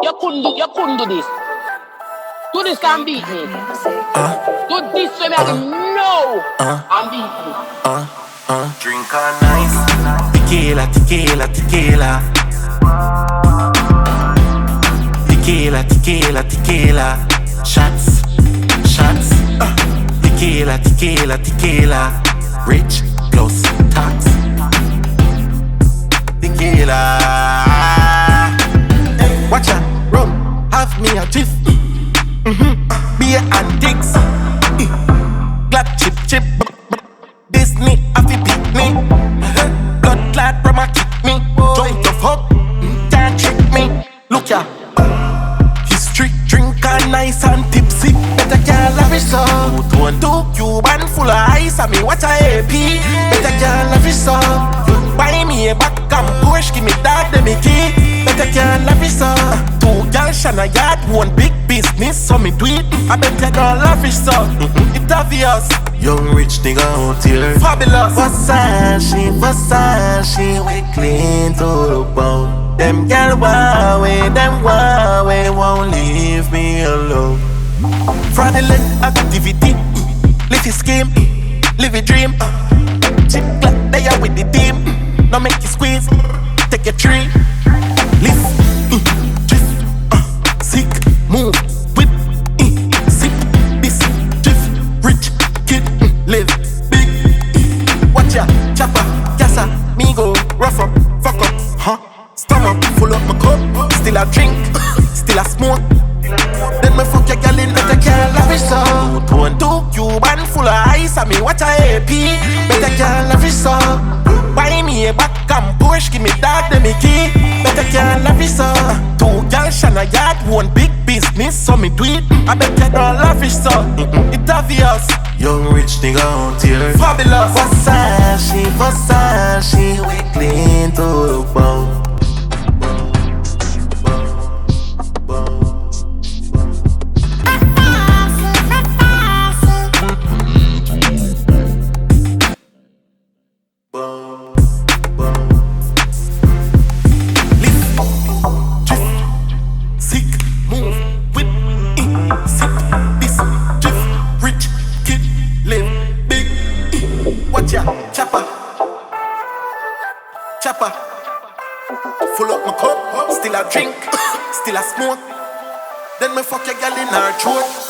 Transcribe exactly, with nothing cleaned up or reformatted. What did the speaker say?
You couldn't do, you couldn't do this. Do this and beat me. Uh, Do this for me uh, again. No. uh, And beat me. uh, uh. Drink on nice. Tequila, tequila, tequila. Tequila, tequila, tequila. Shots, shots. Uh. Tequila, tequila, tequila. Rich plus tax. Tequila. Hey, watch out, rum. Have me a tiff. Mm-hmm. Beer and dicks. Glad chip chip. Disney, I fi pick me. Blood clad from a kick me. Jump the fuck, can't trick me. Look ya. History, drink and nice and tipsy. Better can't lavish so. Two and two Cuban full of ice. I mean what a A P. Better can't lavish so. Buy me a back and push, give me that the Mickey. Better can't lavish so. Two girls shine a yard, one big business. So me do it. I better can't lavish so. It's obvious. Young rich nigga out here. Fabulous. Versace, Versace, we clean to the bone. Them girl Huawei, them Huawei won't leave me alone. Fraudulent activity, live your scheme, live your dream. Chip clap, they are with the team. Now make you squeeze, take your tree. Live, mm, drift, uh, sick, move, whip, mm, sip, this, drift, rich, kid, mm, live, big, mm. Watch ya, chopper, casa, me go, rough up, fuck up, huh? Stomach full up my cup, still a drink, still a smoke. Then me fuck your girl in better can't lavish so. Two and two Cuban full of ice, I mean what a A P. Better can't lavish so. Buy me a back and push, give me that the Mickey. Better can't lavish so. Two girls shine a yard, one big business, so me do it. I bet you don't lavish so. It's obvious. Young rich nigga out here. Fabulous. Versace, Versace, we clean to the bone. Chopper, chopper, full up my cup, still a drink, still a smoke. Then me fuck your girl in her throat.